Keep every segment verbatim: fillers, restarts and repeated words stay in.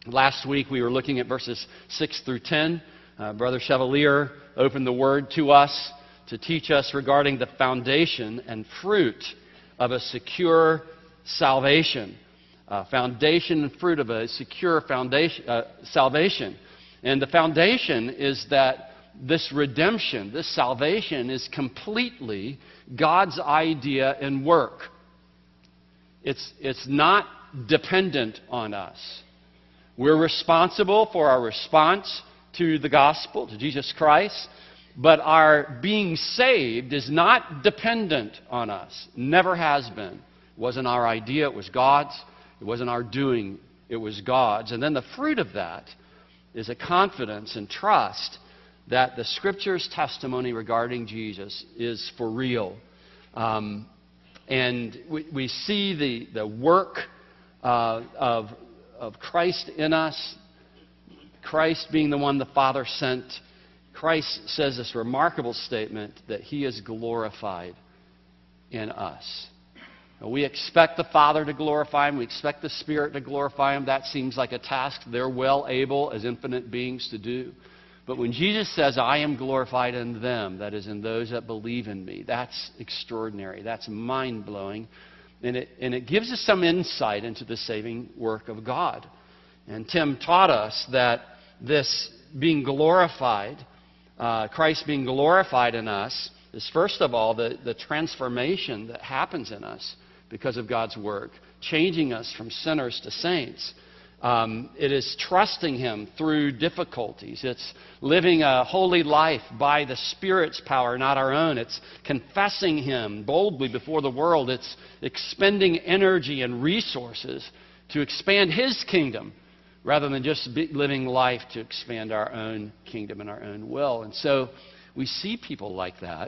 Last week we were looking at verses six through ten. Uh, Brother Chevalier opened the Word to us to teach us regarding the foundation and fruit of a secure salvation. Uh, foundation and fruit of a secure foundation, uh, salvation. And the foundation is that this redemption, this salvation, is completely God's idea and work. It's, it's not dependent on us. We're responsible for our response to the gospel, to Jesus Christ, but our being saved is not dependent on us. Never has been. It wasn't our idea, it was God's. It wasn't our doing, it was God's. And then the fruit of that is a confidence and trust that the Scripture's testimony regarding Jesus is for real. Um, and we, we see the, the work uh, of, of Christ in us, Christ being the one the Father sent. Christ says this remarkable statement that He is glorified in us. Now, we expect the Father to glorify Him. We expect the Spirit to glorify Him. That seems like a task they're well able as infinite beings to do. But when Jesus says, I am glorified in them, that is in those that believe in me, that's extraordinary. That's mind-blowing. And it, and it gives us some insight into the saving work of God. And Tim taught us that this being glorified, uh, Christ being glorified in us, is first of all the, the transformation that happens in us because of God's work, changing us from sinners to saints. Um, it is trusting Him through difficulties. It's living a holy life by the Spirit's power, not our own. It's confessing Him boldly before the world. It's expending energy and resources to expand His kingdom rather than just be living life to expand our own kingdom and our own will. And so we see people like that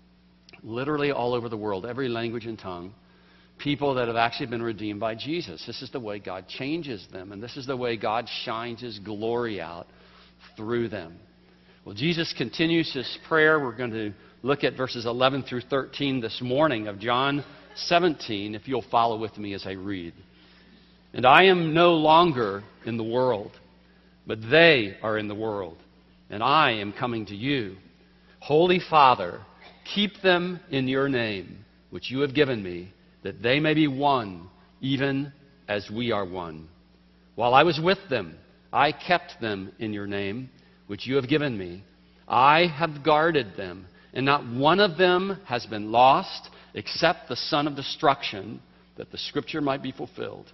literally all over the world, every language and tongue. People that have actually been redeemed by Jesus. This is the way God changes them, and this is the way God shines His glory out through them. Well, Jesus continues His prayer. We're going to look at verses eleven through thirteen this morning of John seventeen, if you'll follow with me as I read. And I am no longer in the world, but they are in the world, and I am coming to you. Holy Father, keep them in your name, which you have given me, that they may be one, even as we are one. While I was with them, I kept them in your name, which you have given me. I have guarded them, and not one of them has been lost, except the son of destruction, that the Scripture might be fulfilled.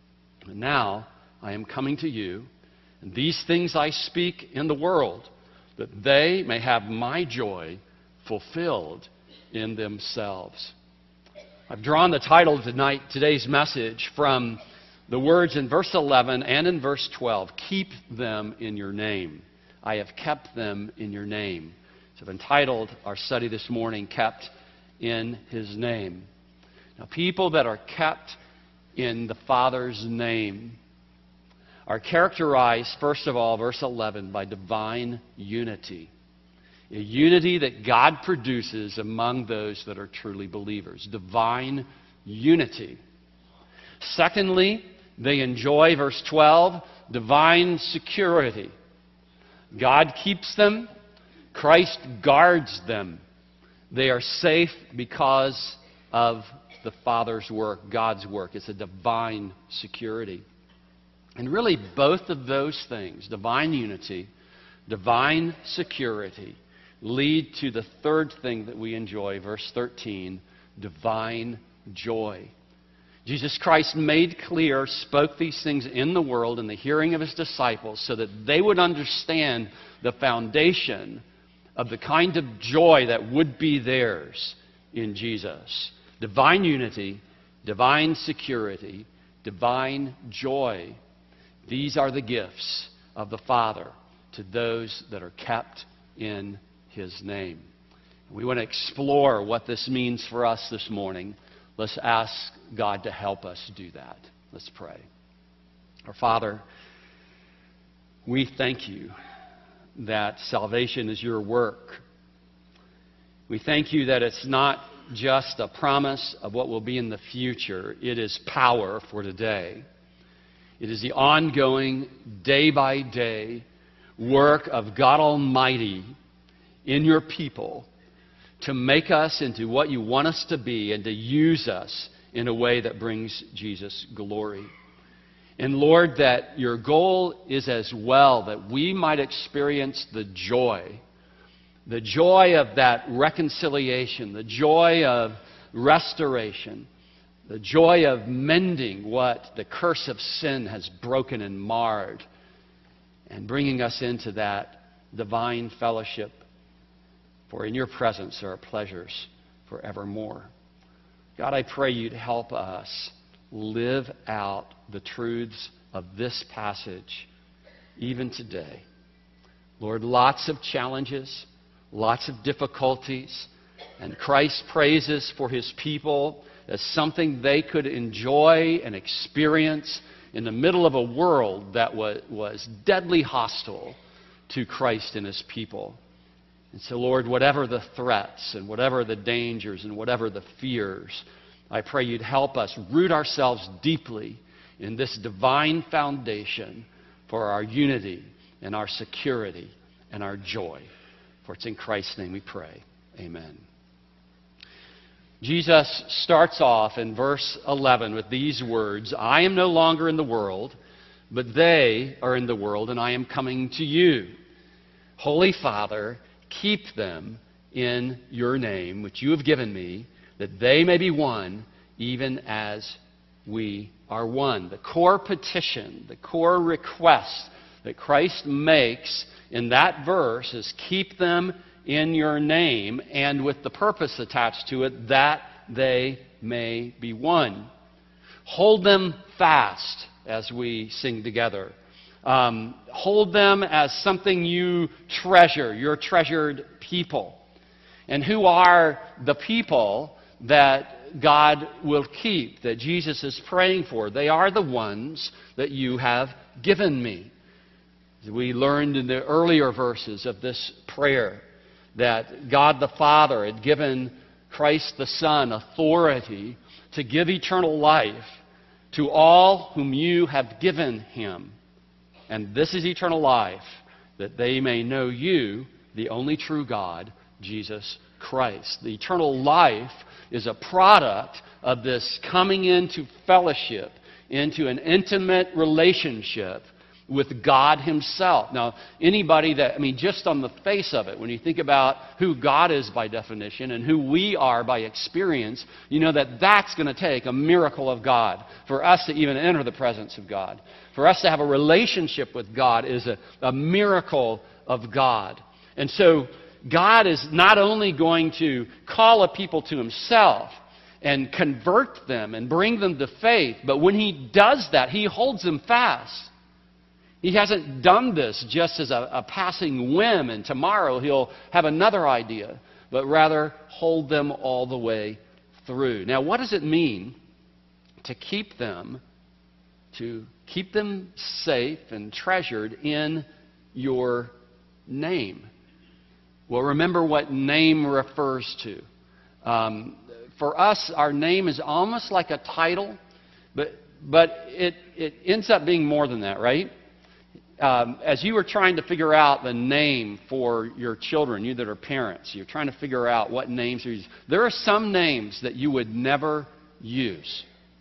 And now I am coming to you, and these things I speak in the world, that they may have my joy fulfilled in themselves. I've drawn the title of tonight, today's message from the words in verse eleven and in verse twelve. Keep them in your name. I have kept them in your name. So I've entitled our study this morning, Kept in His Name. Now, people that are kept in the Father's name are characterized, first of all, verse eleven, by divine unity. A unity that God produces among those that are truly believers. Divine unity. Secondly, they enjoy, verse twelve, divine security. God keeps them. Christ guards them. They are safe because of the Father's work, God's work. It's a divine security. And really, both of those things, divine unity, divine security, lead to the third thing that we enjoy, verse thirteen, divine joy. Jesus Christ made clear, spoke these things in the world in the hearing of His disciples so that they would understand the foundation of the kind of joy that would be theirs in Jesus. Divine unity, divine security, divine joy. These are the gifts of the Father to those that are kept in His name. We want to explore what this means for us this morning. Let's ask God to help us do that. Let's pray. Our Father, we thank you that salvation is your work. We thank you that it's not just a promise of what will be in the future. It is power for today. It is the ongoing, day-by-day work of God Almighty in your people to make us into what you want us to be and to use us in a way that brings Jesus glory. And Lord, that your goal is as well that we might experience the joy, the joy of that reconciliation, the joy of restoration, the joy of mending what the curse of sin has broken and marred, and bringing us into that divine fellowship. For in your presence there are pleasures forevermore. God, I pray you'd help us live out the truths of this passage even today. Lord, lots of challenges, lots of difficulties, and Christ praises for his people as something they could enjoy and experience in the middle of a world that was, was deadly hostile to Christ and his people. And so, Lord, whatever the threats and whatever the dangers and whatever the fears, I pray you'd help us root ourselves deeply in this divine foundation for our unity and our security and our joy. For it's in Christ's name we pray. Amen. Jesus starts off in verse eleven with these words, I am no longer in the world, but they are in the world, and I am coming to you. Holy Father, keep them in your name, which you have given me, that they may be one, even as we are one. The core petition, the core request that Christ makes in that verse is keep them in your name, and with the purpose attached to it, that they may be one. Hold them fast as we sing together. Um, hold them as something you treasure, your treasured people. And who are the people that God will keep, that Jesus is praying for? They are the ones that you have given me. We learned in the earlier verses of this prayer that God the Father had given Christ the Son authority to give eternal life to all whom you have given him. And this is eternal life, that they may know you, the only true God, Jesus Christ. The eternal life is a product of this coming into fellowship, into an intimate relationship with God himself. Now, anybody that, I mean, just on the face of it, when you think about who God is by definition and who we are by experience, you know that that's going to take a miracle of God for us to even enter the presence of God. For us to have a relationship with God is a, a miracle of God. And so, God is not only going to call a people to himself and convert them and bring them to faith, but when he does that, he holds them fast. He hasn't done this just as a, a passing whim and tomorrow he'll have another idea, but rather hold them all the way through. Now, what does it mean to keep them, to keep them safe and treasured in your name? Well, remember what name refers to. Um, for us, our name is almost like a title, but but it, it ends up being more than that, right? Um, as you were trying to figure out the name for your children, you that are parents, you're trying to figure out what names are used. There are some names that you would never use.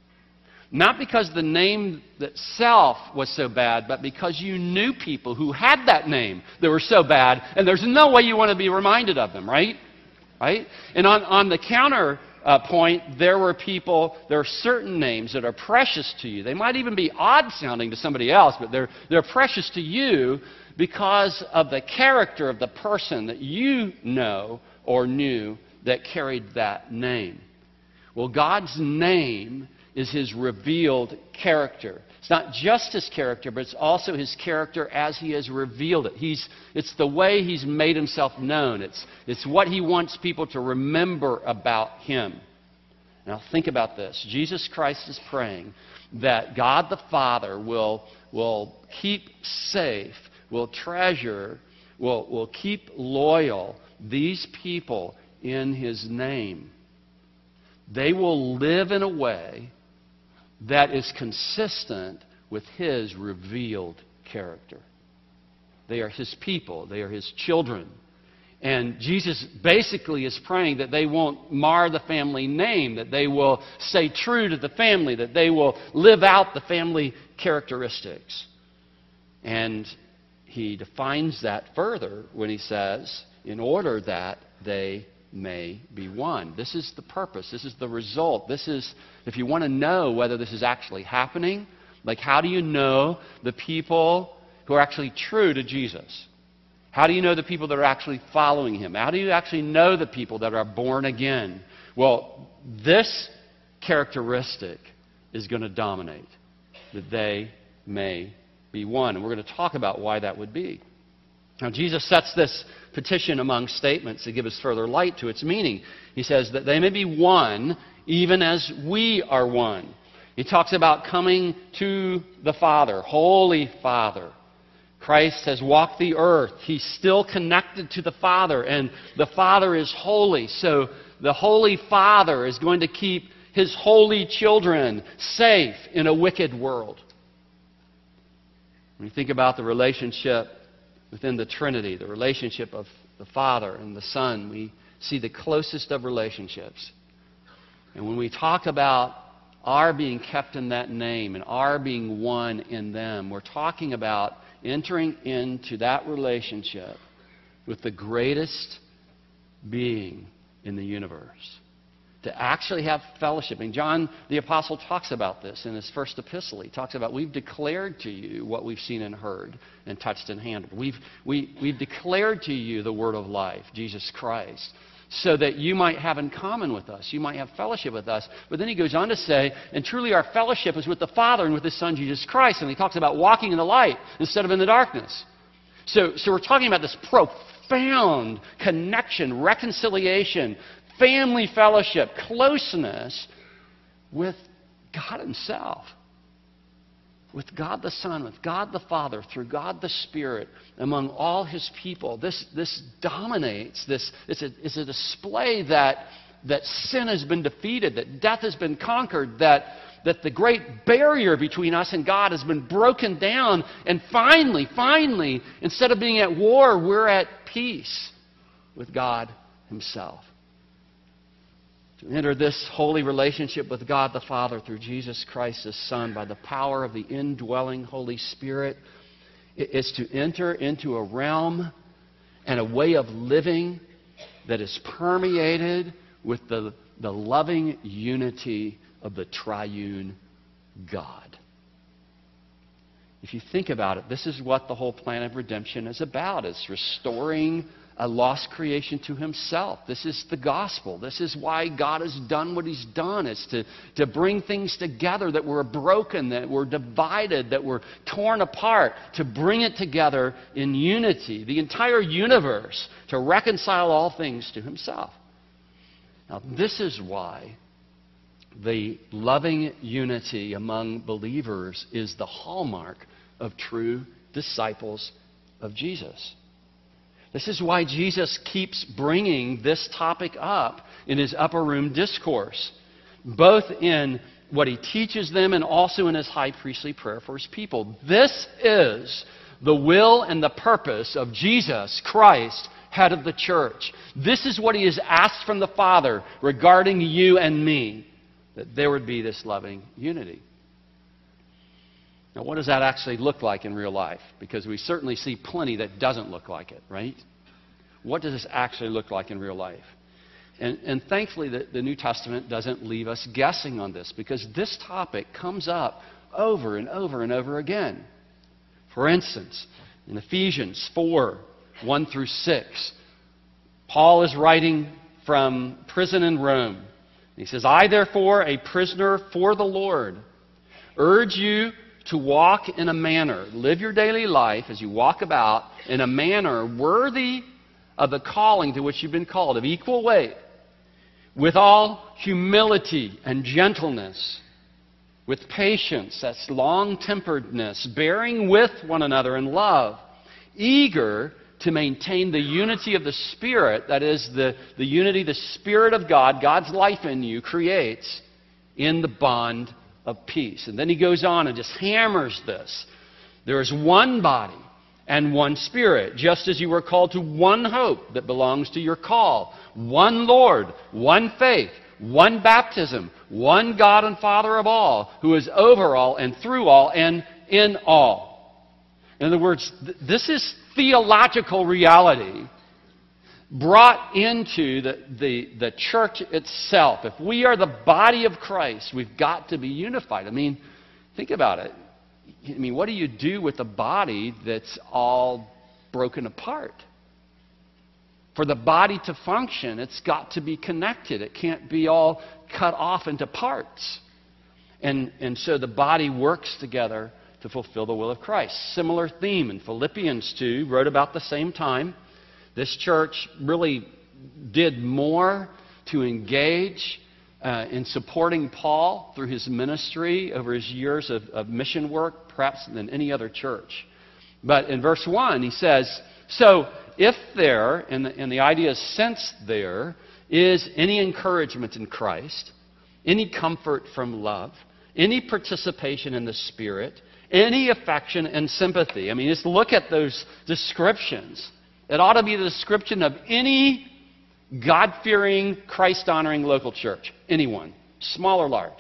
Not because the name itself was so bad, but because you knew people who had that name that were so bad, and there's no way you want to be reminded of them, right? Right? And on, on the counter uh, point, there were people, there are certain names that are precious to you. They might even be odd-sounding to somebody else, but they're, they're precious to you because of the character of the person that you know or knew that carried that name. Well, God's name is his revealed character. It's not just his character, but it's also his character as he has revealed it. He's, it's the way he's made himself known. It's, it's what he wants people to remember about him. Now think about this. Jesus Christ is praying that God the Father will, will keep safe, will treasure, will, will keep loyal these people in his name. They will live in a way that is consistent with with His revealed character. They are His people. They are His children. And Jesus basically is praying that they won't mar the family name, that they will stay true to the family, that they will live out the family characteristics. And He defines that further when He says, in order that they may be one. This is the purpose. This is the result. This is, if you want to know whether this is actually happening, like how do you know the people who are actually true to Jesus? How do you know the people that are actually following Him? How do you actually know the people that are born again? Well, this characteristic is going to dominate, that they may be one. And we're going to talk about why that would be. Now, Jesus sets this petition among statements to give us further light to its meaning. He says that they may be one, even as we are one. He talks about coming to the Father, Holy Father. Christ has walked the earth. He's still connected to the Father, and the Father is holy. So the Holy Father is going to keep His holy children safe in a wicked world. When you think about the relationship within the Trinity, the relationship of the Father and the Son, we see the closest of relationships. And when we talk about our being kept in that name and our being one in them, we're talking about entering into that relationship with the greatest being in the universe. To actually have fellowship. And John the Apostle talks about this in his first epistle. He talks about, we've declared to you what we've seen and heard and touched and handled. We've, we, we've declared to you the word of life, Jesus Christ, so that you might have in common with us. You might have fellowship with us. But then he goes on to say, and truly our fellowship is with the Father and with His Son, Jesus Christ. And he talks about walking in the light instead of in the darkness. So, so we're talking about this profound connection, reconciliation, family fellowship, closeness with God Himself. With God the Son, with God the Father, through God the Spirit, among all His people. This, this dominates. This, it's, a, it's a display that, that sin has been defeated, that death has been conquered, that, that the great barrier between us and God has been broken down. And finally, finally, instead of being at war, we're at peace with God Himself. To enter this holy relationship with God the Father through Jesus Christ, His Son, by the power of the indwelling Holy Spirit, is to enter into a realm and a way of living that is permeated with the, the loving unity of the triune God. If you think about it, this is what the whole plan of redemption is about. It's restoring a lost creation to Himself. This is the gospel. This is why God has done what He's done. It's to, to bring things together that were broken, that were divided, that were torn apart, to bring it together in unity, the entire universe, to reconcile all things to Himself. Now, this is why the loving unity among believers is the hallmark of true disciples of Jesus. This is why Jesus keeps bringing this topic up in His upper room discourse, both in what He teaches them and also in His high priestly prayer for His people. This is the will and the purpose of Jesus Christ, head of the church. This is what He has asked from the Father regarding you and me, that there would be this loving unity. Now, what does that actually look like in real life? Because we certainly see plenty that doesn't look like it, right? What does this actually look like in real life? And, and thankfully, the, the New Testament doesn't leave us guessing on this, because this topic comes up over and over and over again. For instance, in Ephesians four, one through six, Paul is writing from prison in Rome. He says, I, therefore, a prisoner for the Lord, urge you to walk in a manner, live your daily life as you walk about in a manner worthy of the calling to which you've been called, of equal weight, with all humility and gentleness, with patience, that's long-temperedness, bearing with one another in love, eager to maintain the unity of the Spirit, that is, the, the unity the Spirit of God, God's life in you, creates in the bond of peace. And then he goes on and just hammers this. There is one body and one Spirit, just as you were called to one hope that belongs to your call. One Lord, one faith, one baptism, one God and Father of all, who is over all and through all and in all. In other words, th- this is theological reality brought into the, the, the church itself. If we are the body of Christ, we've got to be unified. I mean, think about it. I mean, what do you do with a body that's all broken apart? For the body to function, it's got to be connected. It can't be all cut off into parts. And, and so the body works together to fulfill the will of Christ. Similar theme in Philippians two, wrote about the same time. This church really did more to engage uh, in supporting Paul through his ministry over his years of, of mission work, perhaps than any other church. But in verse one, he says, so if there, and the, and the idea is since there, is any encouragement in Christ, any comfort from love, any participation in the Spirit, any affection and sympathy. I mean, just look at those descriptions. It ought to be the description of any God-fearing, Christ-honoring local church. Anyone, small or large.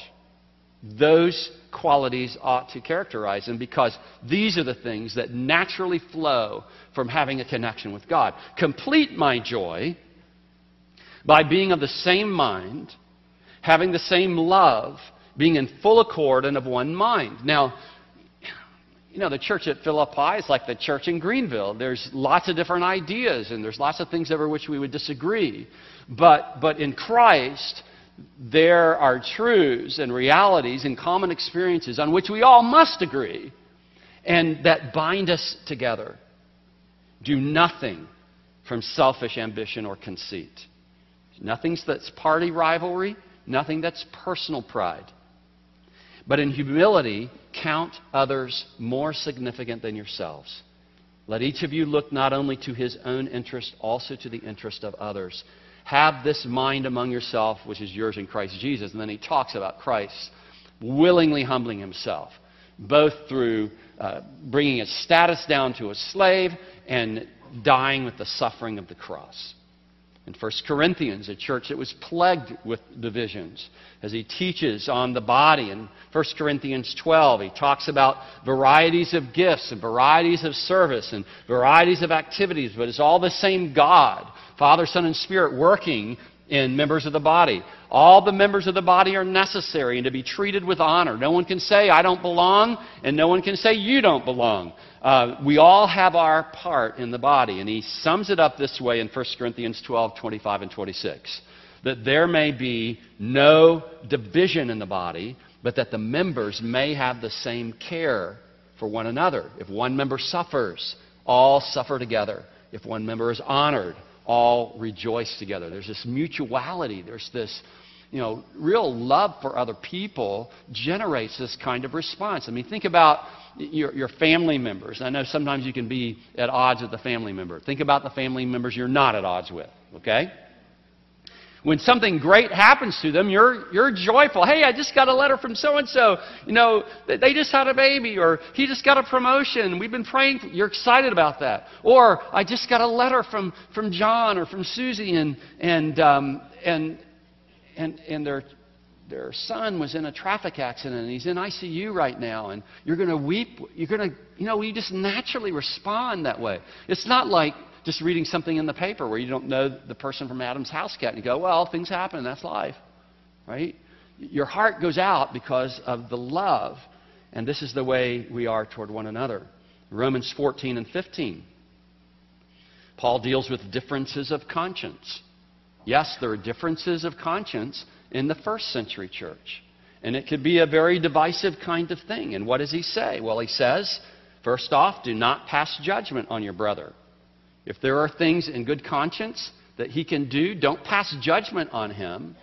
Those qualities ought to characterize them, because these are the things that naturally flow from having a connection with God. Complete my joy by being of the same mind, having the same love, being in full accord and of one mind. Now, you know, the church at Philippi is like the church in Greenville. There's lots of different ideas, and there's lots of things over which we would disagree. But, but in Christ, there are truths and realities and common experiences on which we all must agree, and that bind us together. Do nothing from selfish ambition or conceit. Nothing that's party rivalry, nothing that's personal pride. But in humility, count others more significant than yourselves. Let each of you look not only to his own interest, also to the interest of others. Have this mind among yourself, which is yours in Christ Jesus. And then he talks about Christ willingly humbling himself, both through uh, bringing his status down to a slave and dying with the suffering of the cross. In First Corinthians, a church that was plagued with divisions, as he teaches on the body. In First Corinthians twelve, he talks about varieties of gifts and varieties of service and varieties of activities, but it's all the same God, Father, Son, and Spirit, working in members of the body. All the members of the body are necessary and to be treated with honor. No one can say, I don't belong, and no one can say, you don't belong. Uh, we all have our part in the body. And he sums it up this way in First Corinthians twelve, twenty-five and twenty-six. That there may be no division in the body, but that the members may have the same care for one another. If one member suffers, all suffer together. If one member is honored, all rejoice together. There's this mutuality. There's this, you know, real love for other people generates this kind of response. I mean, think about your, your family members. I know sometimes you can be at odds with the family member. Think about the family members you're not at odds with, okay? When something great happens to them, you're, you're joyful. Hey, I just got a letter from so-and-so. You know, they just had a baby, or he just got a promotion. We've been praying. For, you're excited about that. Or I just got a letter from, from John or from Susie, and, and, um, and, and, and their, their son was in a traffic accident, and he's in I C U right now, and you're going to weep. You're going to, you know, you just naturally respond that way. It's not like just reading something in the paper where you don't know the person from Adam's house cat, and you go, well, things happen, that's life, right? Your heart goes out because of the love, and this is the way we are toward one another. Romans fourteen and fifteen. Paul deals with differences of conscience. Yes, there are differences of conscience in the first century church, and it could be a very divisive kind of thing. And what does he say? Well, he says, first off, do not pass judgment on your brother. If there are things in good conscience that he can do, don't pass judgment on him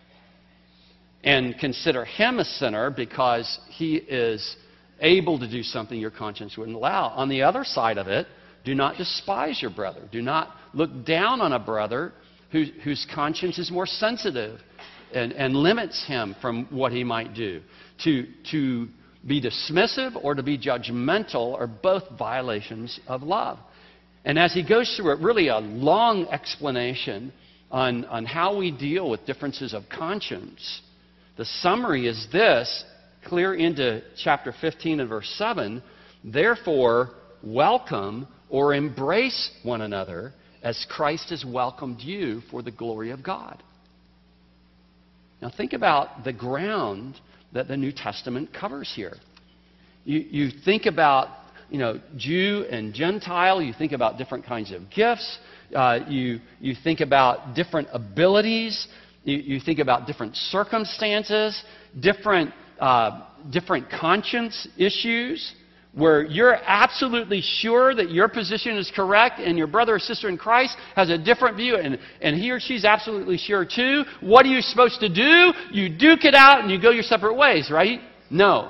and consider him a sinner because he is able to do something your conscience wouldn't allow. On the other side of it, do not despise your brother. Do not look down on a brother who, whose conscience is more sensitive and, and limits him from what he might do. To, to be dismissive or to be judgmental are both violations of love. And as he goes through a really a long explanation on, on how we deal with differences of conscience, the summary is this, clear into chapter fifteen and verse seven, therefore welcome or embrace one another as Christ has welcomed you for the glory of God. Now think about the ground that the New Testament covers here. You, you think about, you know, Jew and Gentile. You think about different kinds of gifts. Uh, you, you think about different abilities. You, you think about different circumstances, different, uh, different conscience issues, where you're absolutely sure that your position is correct and your brother or sister in Christ has a different view, and, and he or she's absolutely sure too. What are you supposed to do? You duke it out and you go your separate ways, right? No.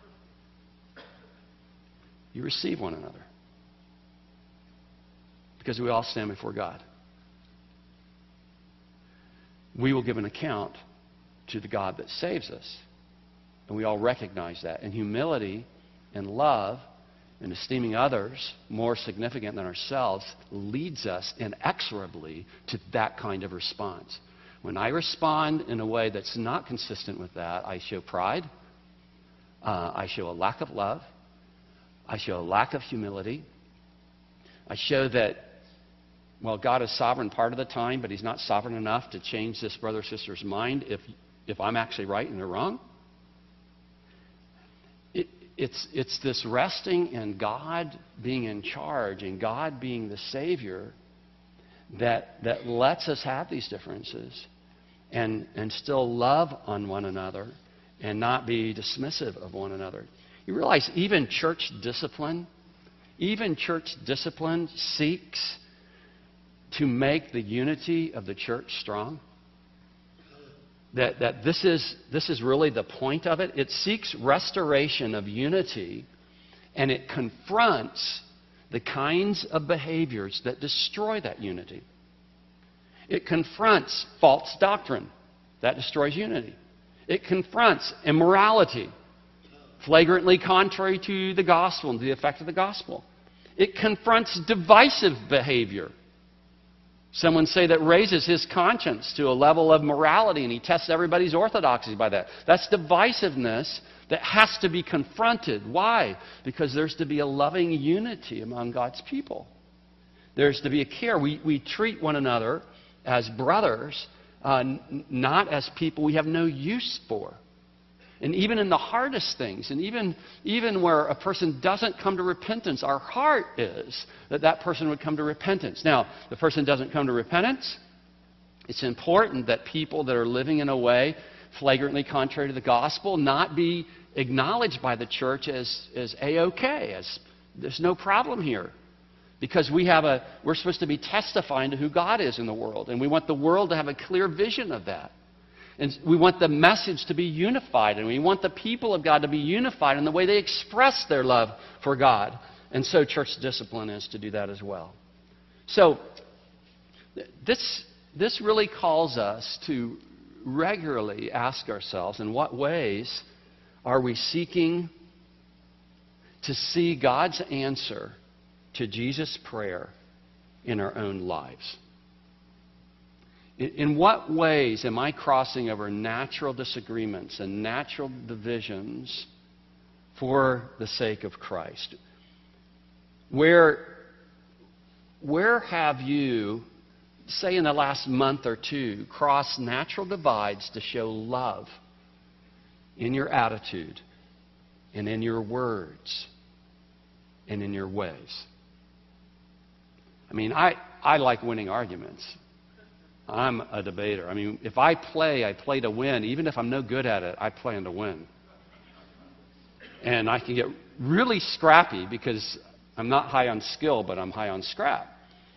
You receive one another. Because we all stand before God. We will give an account to the God that saves us. And we all recognize that. And humility and love and esteeming others more significant than ourselves leads us inexorably to that kind of response. When I respond in a way that's not consistent with that, I show pride. Uh, I show a lack of love. I show a lack of humility. I show that, well, God is sovereign part of the time, but He's not sovereign enough to change this brother or sister's mind if, if I'm actually right and they're wrong. It, it's, it's this resting in God being in charge and God being the Savior that, that lets us have these differences and, and still love on one another and not be dismissive of one another. You realize even church discipline, even church discipline seeks to make the unity of the church strong? That, that this is, this is really the point of it. It seeks restoration of unity, and it confronts the kinds of behaviors that destroy that unity. It confronts false doctrine. That destroys unity. It confronts immorality, flagrantly contrary to the gospel and the effect of the gospel. It confronts divisive behavior. Someone say that raises his conscience to a level of morality and he tests everybody's orthodoxy by that. That's divisiveness that has to be confronted. Why? Because there's to be a loving unity among God's people. There's to be a care. We, we treat one another as brothers, uh, n- not as people we have no use for. And even in the hardest things, and even, even where a person doesn't come to repentance, our heart is that that person would come to repentance. Now, the person doesn't come to repentance. It's important that people that are living in a way flagrantly contrary to the gospel not be acknowledged by the church as, as A-OK, as there's no problem here. Because we have a, we're supposed to be testifying to who God is in the world, and we want the world to have a clear vision of that. And we want the message to be unified, and we want the people of God to be unified in the way they express their love for God. And so church discipline is to do that as well. So this, this really calls us to regularly ask ourselves, in what ways are we seeking to see God's answer to Jesus' prayer in our own lives? In what ways am I crossing over natural disagreements and natural divisions for the sake of Christ? Where, where have you, say in the last month or two, crossed natural divides to show love in your attitude and in your words and in your ways? I mean, I, I like winning arguments. I'm a debater. I mean, if I play, I play to win. Even if I'm no good at it, I plan to win. And I can get really scrappy because I'm not high on skill, but I'm high on scrap.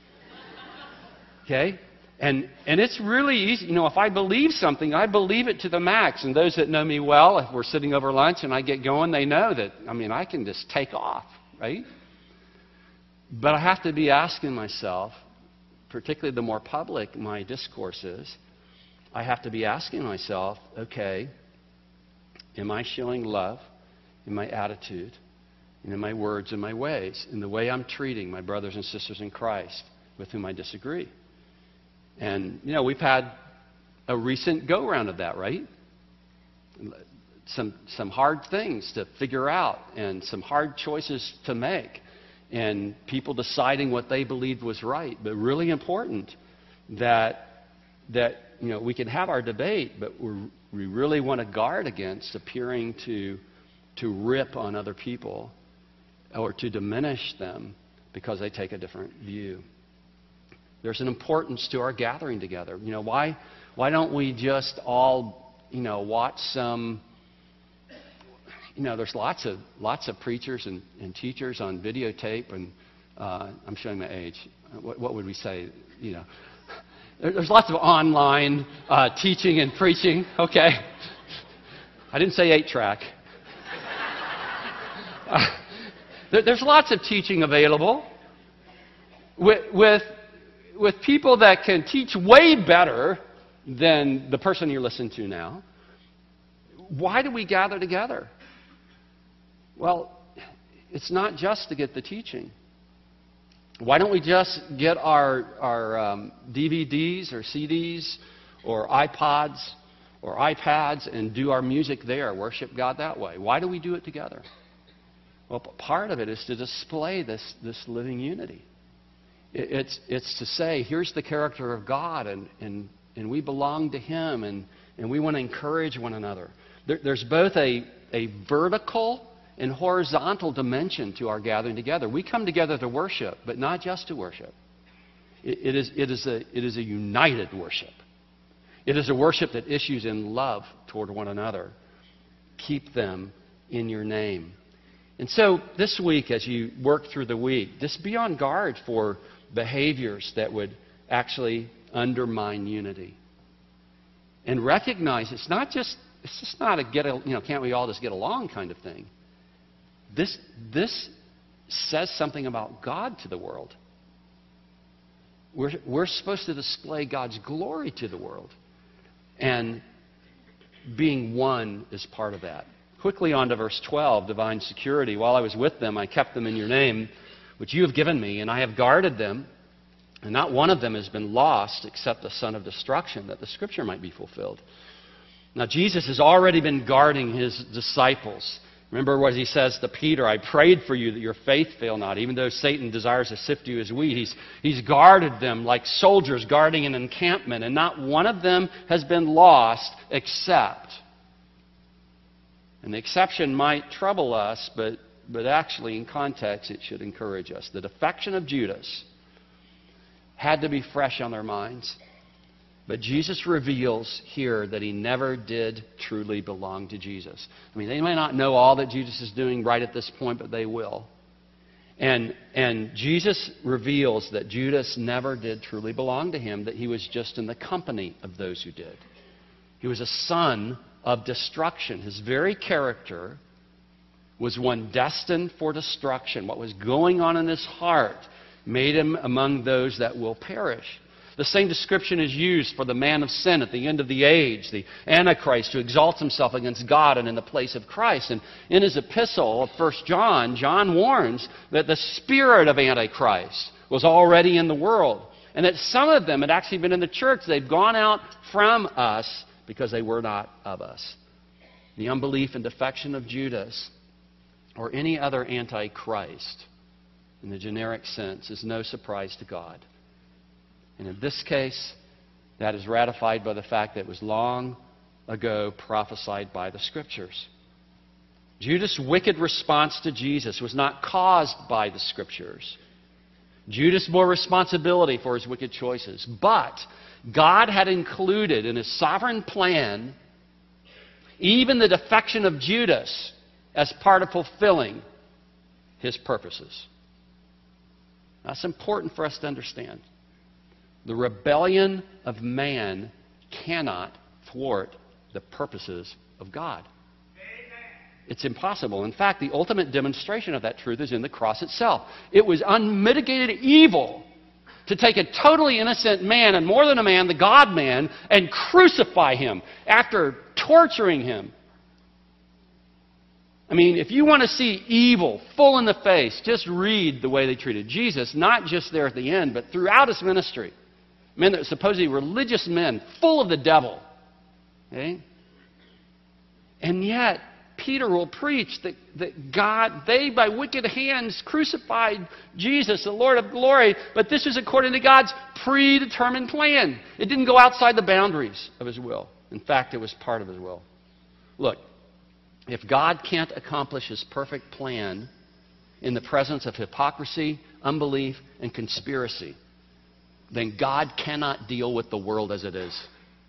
Okay? And, and it's really easy. You know, if I believe something, I believe it to the max. And those that know me well, if we're sitting over lunch and I get going, they know that, I mean, I can just take off, right? But I have to be asking myself, particularly the more public my discourse is, I have to be asking myself, okay, am I showing love in my attitude, and in my words and my ways, in the way I'm treating my brothers and sisters in Christ with whom I disagree? And, you know, we've had a recent go-round of that, right? Some, some hard things to figure out and some hard choices to make, and people deciding what they believed was right. But really important that, that you know, we can have our debate, but we're, we really want to guard against appearing to, to rip on other people or to diminish them because they take a different view. There's an importance to our gathering together. You know, why, why don't we just all, you know, watch some, you know, there's lots of, lots of preachers and, and teachers on videotape, and uh, I'm showing my age. What, what would we say? You know, there, there's lots of online uh, teaching and preaching. Okay. I didn't say eight-track. Uh, there, there's lots of teaching available with, with with people that can teach way better than the person you're listening to now. Why do we gather together? Well, it's not just to get the teaching. Why don't we just get our, our um, D V Ds or C Ds or iPods or iPads and do our music there, worship God that way? Why do we do it together? Well, part of it is to display this, this living unity. It's, it's to say, here's the character of God, and, and, and we belong to Him, and, and we want to encourage one another. There, there's both a, a vertical and horizontal dimension to our gathering together. We come together to worship, but not just to worship. It, it, is, it, is a, it is a united worship. It is a worship that issues in love toward one another. Keep them in your name. And so this week, as you work through the week, just be on guard for behaviors that would actually undermine unity. And recognize it's not just, it's just not a get, a, you know, can't we all just get along kind of thing. This, this says something about God to the world. We're, we're supposed to display God's glory to the world. And being one is part of that. Quickly on to verse twelve, divine security. While I was with them, I kept them in your name, which you have given me, and I have guarded them, and not one of them has been lost except the son of destruction, that the scripture might be fulfilled. Now, Jesus has already been guarding his disciples. Remember what he says to Peter, I prayed for you that your faith fail not. Even though Satan desires to sift you as wheat, he's, he's guarded them like soldiers guarding an encampment, and not one of them has been lost except. And the exception might trouble us, but, but actually in context it should encourage us. The defection of Judas had to be fresh on their minds. But Jesus reveals here that he never did truly belong to Jesus. I mean, they may not know all that Jesus is doing right at this point, but they will. And, and Jesus reveals that Judas never did truly belong to him, that he was just in the company of those who did. He was a son of destruction. His very character was one destined for destruction. What was going on in his heart made him among those that will perish. The same description is used for the man of sin at the end of the age, the Antichrist who exalts himself against God and in the place of Christ. And in his epistle of First John, John warns that the spirit of Antichrist was already in the world, and that some of them had actually been in the church. They've gone out from us because they were not of us. The unbelief and defection of Judas or any other Antichrist in the generic sense is no surprise to God. And in this case, that is ratified by the fact that it was long ago prophesied by the Scriptures. Judas' wicked response to Jesus was not caused by the Scriptures. Judas bore responsibility for his wicked choices. But God had included in his sovereign plan even the defection of Judas as part of fulfilling his purposes. That's important for us to understand. The rebellion of man cannot thwart the purposes of God. It's impossible. In fact, the ultimate demonstration of that truth is in the cross itself. It was unmitigated evil to take a totally innocent man, and more than a man, the God-man, and crucify him after torturing him. I mean, if you want to see evil full in the face, just read the way they treated Jesus, not just there at the end, but throughout his ministry. Men that were supposedly religious men, full of the devil. Okay? And yet, Peter will preach that, that God, they by wicked hands crucified Jesus, the Lord of glory, but this is according to God's predetermined plan. It didn't go outside the boundaries of his will. In fact, it was part of his will. Look, if God can't accomplish his perfect plan in the presence of hypocrisy, unbelief, and conspiracy, then God cannot deal with the world as it is.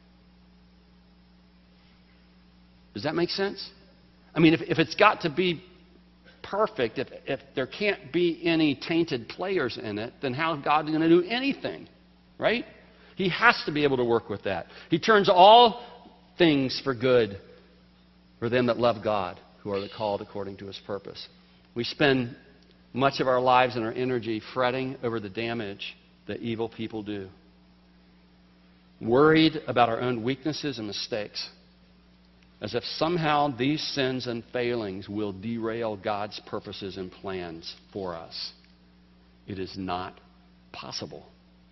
Does that make sense? I mean, if, if it's got to be perfect, if, if there can't be any tainted players in it, then how is God going to do anything? Right? He has to be able to work with that. He turns all things for good for them that love God, who are called according to his purpose. We spend much of our lives and our energy fretting over the damage that evil people do, worried about our own weaknesses and mistakes, as if somehow these sins and failings will derail God's purposes and plans for us. It is not possible.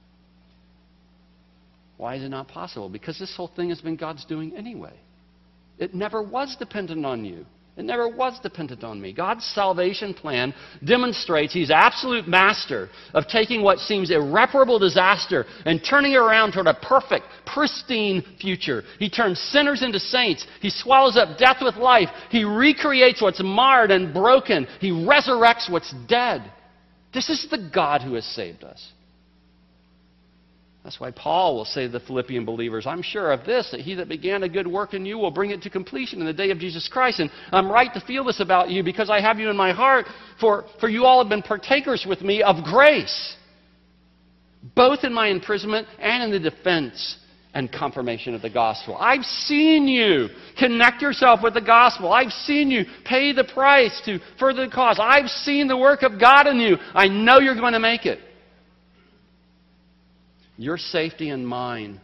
Why is it not possible? Because this whole thing has been God's doing anyway. It never was dependent on you. It never was dependent on me. God's salvation plan demonstrates he's absolute master of taking what seems irreparable disaster and turning it around toward a perfect, pristine future. He turns sinners into saints. He swallows up death with life. He recreates what's marred and broken. He resurrects what's dead. This is the God who has saved us. That's why Paul will say to the Philippian believers, I'm sure of this, that he that began a good work in you will bring it to completion in the day of Jesus Christ. And I'm right to feel this about you because I have you in my heart, for, for you all have been partakers with me of grace, both in my imprisonment and in the defense and confirmation of the gospel. I've seen you connect yourself with the gospel. I've seen you pay the price to further the cause. I've seen the work of God in you. I know you're going to make it. Your safety and mine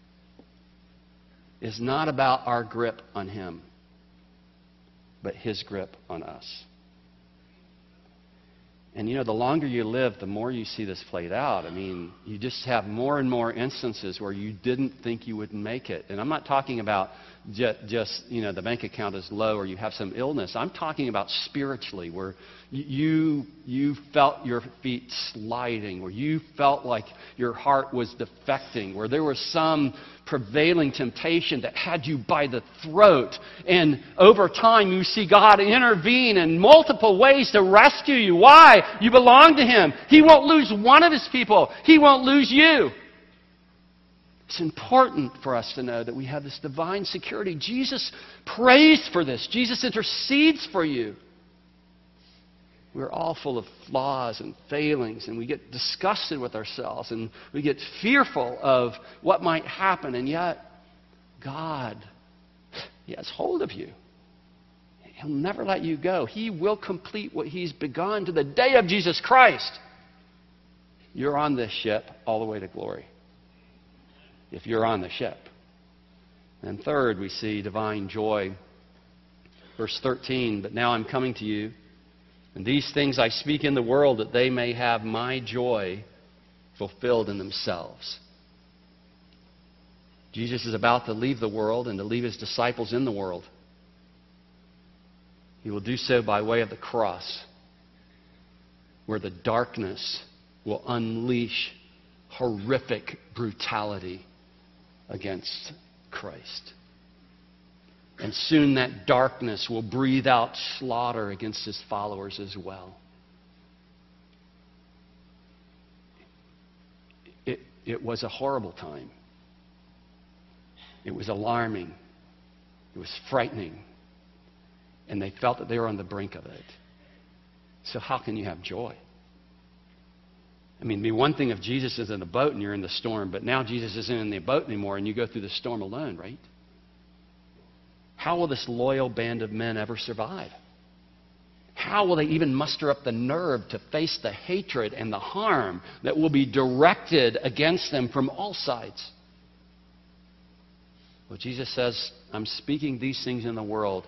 is not about our grip on him, but his grip on us. And you know, the longer you live, the more you see this played out. I mean, you just have more and more instances where you didn't think you would make it. And I'm not talking about just, just you know, the bank account is low or you have some illness. I'm talking about spiritually, where you, you felt your feet sliding, where you felt like your heart was defecting, where there was some prevailing temptation that had you by the throat. And over time, you see God intervene in multiple ways to rescue you. Why? You belong to him. He won't lose one of his people. He won't lose you. It's important for us to know that we have this divine security. Jesus prays for this. Jesus intercedes for you. We're all full of flaws and failings, and we get disgusted with ourselves, and we get fearful of what might happen, and yet God, he has hold of you. He'll never let you go. He will complete what he's begun to the day of Jesus Christ. You're on this ship all the way to glory, if you're on the ship. And third, we see divine joy. Verse thirteen, but now I'm coming to you, and these things I speak in the world, that they may have my joy fulfilled in themselves. Jesus is about to leave the world and to leave his disciples in the world. He will do so by way of the cross, where the darkness will unleash horrific brutality against Christ. And soon that darkness will breathe out slaughter against his followers as well. It, it was a horrible time. It was alarming. It was frightening. And they felt that they were on the brink of it. So how can you have joy? I mean, it'd be one thing if Jesus is in a boat and you're in the storm, but now Jesus isn't in the boat anymore and you go through the storm alone, right? How will this loyal band of men ever survive? How will they even muster up the nerve to face the hatred and the harm that will be directed against them from all sides? Well, Jesus says, I'm speaking these things in the world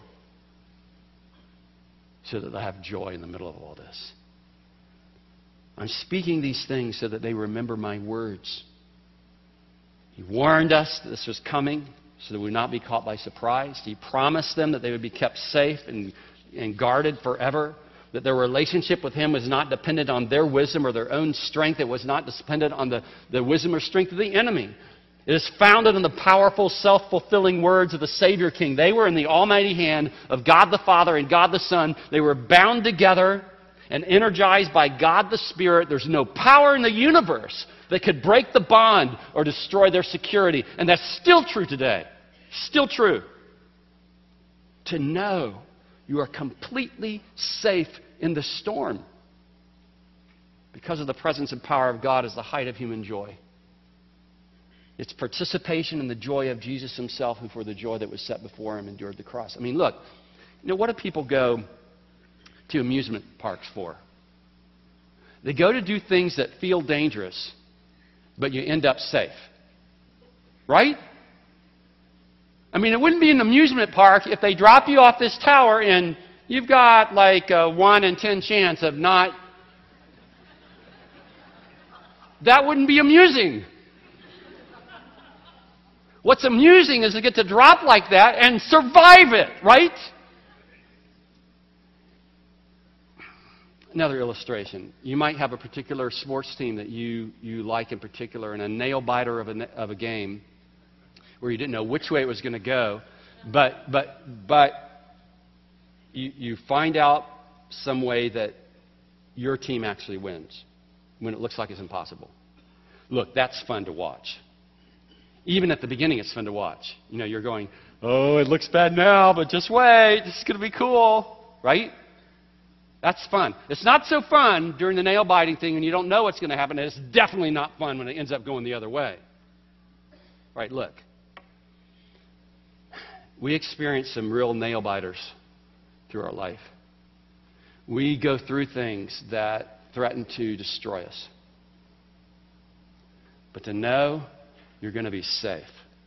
so that they have joy in the middle of all this. I'm speaking these things so that they remember my words. He warned us that this was coming so that we would not be caught by surprise. He promised them that they would be kept safe and, and guarded forever, that their relationship with Him was not dependent on their wisdom or their own strength. It was not dependent on the, the wisdom or strength of the enemy. It is founded on the powerful, self-fulfilling words of the Savior King. They were in the almighty hand of God the Father and God the Son. They were bound together and energized by God the Spirit. There's no power in the universe that could break the bond or destroy their security. And that's still true today. Still true. To know you are completely safe in the storm because of the presence and power of God is the height of human joy. It's participation in the joy of Jesus Himself, who for the joy that was set before Him endured the cross. I mean, look, you know, what do people go to amusement parks for? They go to do things that feel dangerous, but you end up safe. Right? I mean, it wouldn't be an amusement park if they drop you off this tower and you've got like a one in ten chance of not... That wouldn't be amusing. What's amusing is to get to drop like that and survive it, right? Another illustration. You might have a particular sports team that you, you like in particular, and a nail-biter of a, of a game where you didn't know which way it was going to go, but, but, but you, you find out some way that your team actually wins when it looks like it's impossible. Look, that's fun to watch. Even at the beginning, it's fun to watch. You know, you're going, oh, it looks bad now, but just wait. This is going to be cool. Right? That's fun. It's not so fun during the nail-biting thing when you don't know what's going to happen. And it's definitely not fun when it ends up going the other way. Right, look. We experience some real nail-biters through our life. We go through things that threaten to destroy us. But to know you're going to be safe.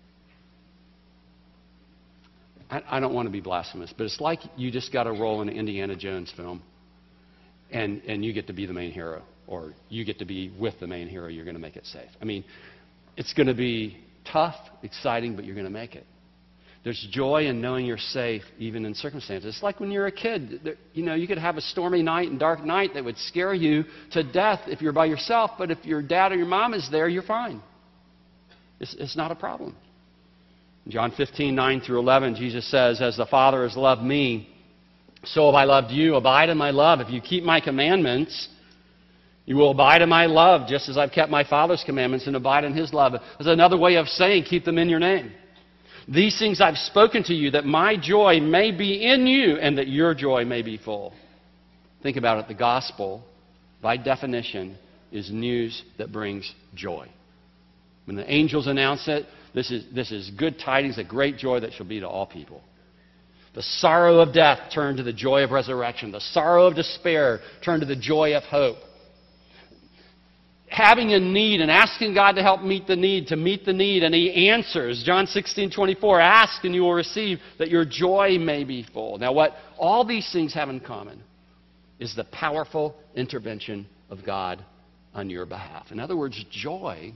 I, I don't want to be blasphemous, but it's like you just got a role in an Indiana Jones film, and, and you get to be the main hero, or you get to be with the main hero. You're going to make it safe. I mean, it's going to be tough, exciting, but you're going to make it. There's joy in knowing you're safe, even in circumstances. It's like when you're a kid. You know, you could have a stormy night and dark night that would scare you to death if you're by yourself, but if your dad or your mom is there, you're fine. It's, it's not a problem. In John fifteen, nine through eleven, Jesus says, as the Father has loved me, so have I loved you. Abide in my love. If you keep my commandments, you will abide in my love, just as I've kept my Father's commandments and abide in His love. There's another way of saying, keep them in your name. These things I've spoken to you, that my joy may be in you and that your joy may be full. Think about it. The gospel, by definition, is news that brings joy. When the angels announce it, this is, this is good tidings, a great joy that shall be to all people. The sorrow of death turned to the joy of resurrection. The sorrow of despair turned to the joy of hope. Having a need and asking God to help meet the need, to meet the need, and He answers. John sixteen, twenty-four, ask and you will receive that your joy may be full. Now what all these things have in common is the powerful intervention of God on your behalf. In other words, joy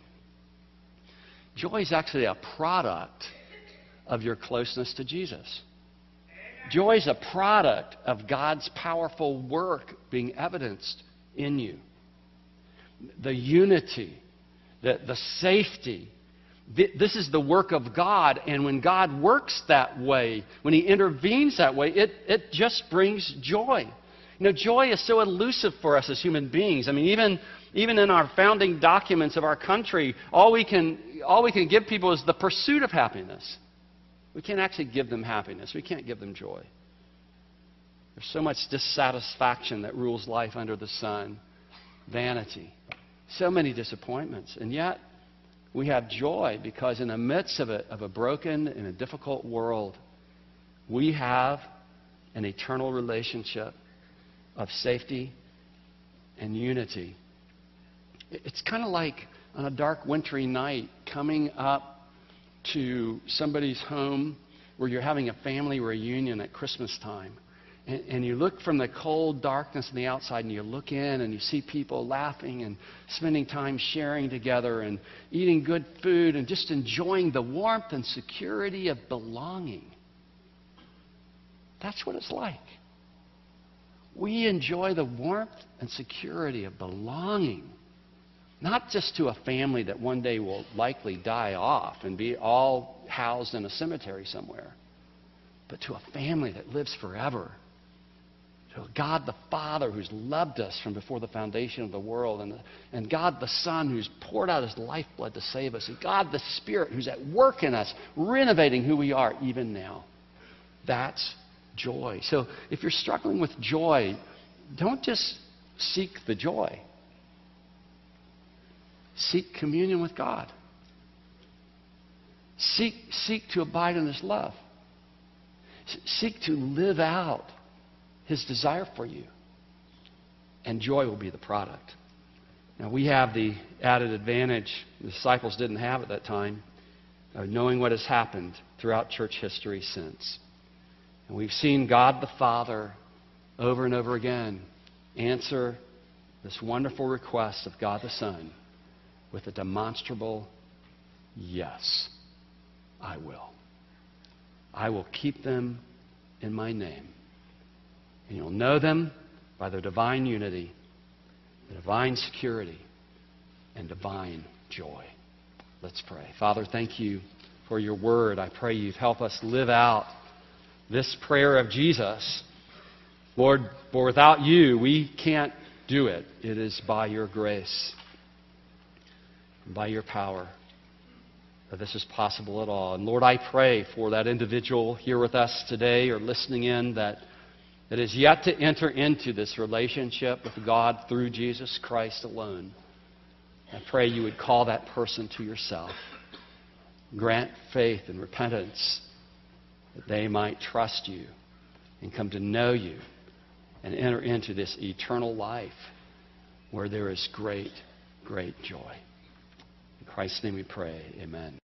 Joy is actually a product of your closeness to Jesus. Joy is a product of God's powerful work being evidenced in you. The unity, the, the safety. This is the work of God, and when God works that way, when He intervenes that way, it, it just brings joy. You know, joy is so elusive for us as human beings. I mean, even, even in our founding documents of our country, all we can, all we can give people is the pursuit of happiness. We can't actually give them happiness. We can't give them joy. There's so much dissatisfaction that rules life under the sun. Vanity. So many disappointments. And yet, we have joy because in the midst of a, of a broken and a difficult world, we have an eternal relationship of safety and unity. It's kind of like on a dark wintry night coming up to somebody's home where you're having a family reunion at Christmas time. And, and you look from the cold darkness on the outside and you look in and you see people laughing and spending time sharing together and eating good food and just enjoying the warmth and security of belonging. That's what it's like. We enjoy the warmth and security of belonging, not just to a family that one day will likely die off and be all housed in a cemetery somewhere, but to a family that lives forever. To a God the Father who's loved us from before the foundation of the world, and, and God the Son who's poured out his lifeblood to save us, and God the Spirit who's at work in us, renovating who we are even now. That's joy. So if you're struggling with joy, don't just seek the joy. Seek communion with God. Seek, seek to abide in his love. Seek to live out his desire for you. And joy will be the product. Now, we have the added advantage the disciples didn't have at that time of knowing what has happened throughout church history since. And we've seen God the Father over and over again answer this wonderful request of God the Son with a demonstrable yes, I will. I will keep them in my name. And you'll know them by their divine unity, the divine security, and divine joy. Let's pray. Father, thank you for your word. I pray you'd help us live out this prayer of Jesus. Lord, for without you, we can't do it. It is by your grace, by your power, that this is possible at all. And Lord, I pray for that individual here with us today or listening in that, that is yet to enter into this relationship with God through Jesus Christ alone. I pray you would call that person to yourself. Grant faith and repentance that they might trust you and come to know you and enter into this eternal life where there is great, great joy. In Christ's name we pray. Amen.